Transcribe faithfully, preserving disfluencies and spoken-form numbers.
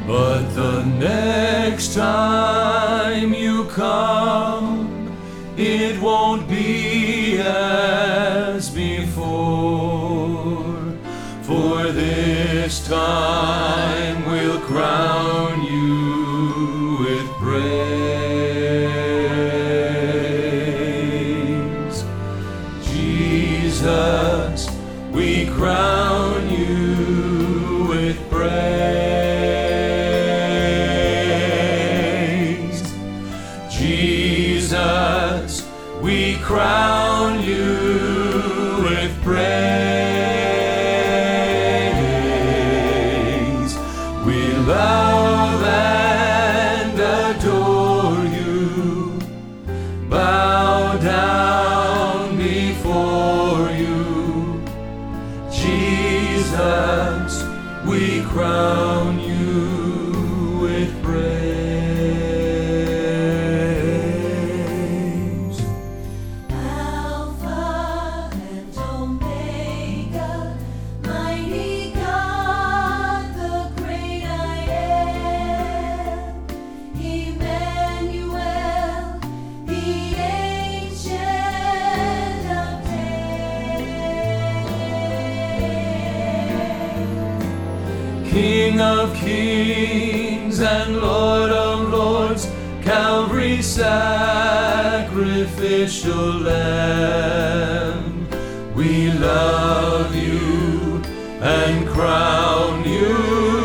But the next time you come, it won't be as before. For this time we'll crown you with praise. Jesus, we crown you with praise. Jesus, we crown you with praise. We love and adore you, bow down before you. Jesus, we crown you with praise. Alpha and Omega, mighty God, the great I am. Emmanuel, the Ancient of Days. King of kings and Lord of lords, Calvary sacrificial Lamb, we love you and crown you